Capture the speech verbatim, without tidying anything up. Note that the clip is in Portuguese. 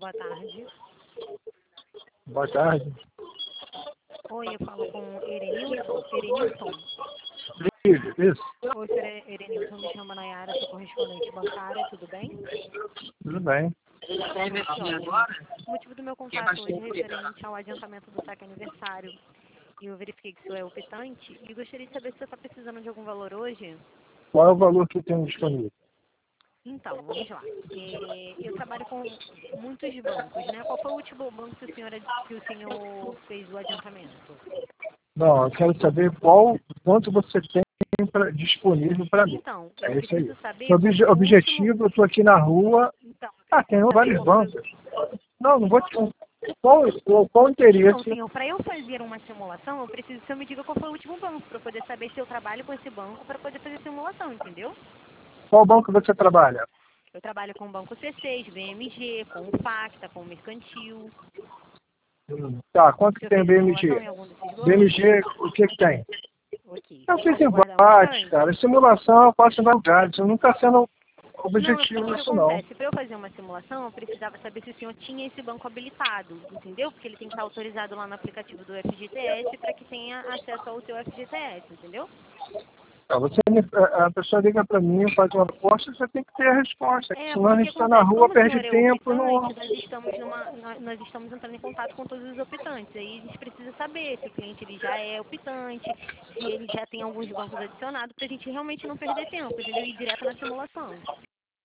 Boa tarde. Boa tarde. Oi, eu falo com Erenilson. Erenilson. Isso. Oi, senhor Erenilson, me chama Nayara, sou correspondente bancária, tudo bem? Tudo bem. O motivo do meu contato hoje é referente ao adiantamento do saque aniversário. E eu verifiquei que o senhor é optante e gostaria de saber se você está precisando de algum valor hoje. Qual é o valor que tem disponível? Então, vamos lá. É, eu trabalho com muitos bancos, né? Qual foi o último banco que o senhor, que o senhor fez o adiantamento? Não, eu quero saber qual, quanto você tem pra, disponível para mim. Então, eu É isso aí. preciso saber Obje, porque o objetivo, último... eu estou aqui na rua. Então, eu Ah, tem preciso saber vários qual foi... bancos. Não, não vou te... Qual, qual, qual o Então, interesse? senhor, para eu fazer uma simulação, eu preciso que o senhor me diga qual foi o último banco, para eu poder saber se eu trabalho com esse banco, para poder fazer simulação, entendeu? Qual banco você trabalha? Eu trabalho com o Banco C seis, B M G, com o Facta, com o Mercantil. Hum, Tá, quanto O que senhor tem fez a simulação B M G? em algum desses bancos? B M G, o que que tem? Ok. Eu Você fiz pode em aguardar um vários, instante? cara. Simulação eu faço em vários lugares. Não está sendo Não, é porque objetivo o que isso, não. acontece? Para eu fazer uma simulação, eu precisava saber se o senhor tinha esse banco habilitado, entendeu? Porque ele tem que estar autorizado lá no aplicativo do F G T S para que tenha acesso ao seu F G T S, entendeu? Tá, você, me- a a pessoa liga para mim, faz uma proposta, você tem que ter a resposta. É, Senão a porque o que gente está na acontece? rua, Como o perde senhor é tempo. optante, Não... nós estamos numa, nós, nós estamos entrando em contato com todos os optantes. Aí a gente precisa saber se o cliente ele já é optante, se ele já tem alguns bancos adicionados, para a gente realmente não perder tempo, entendeu? Ir direto na simulação.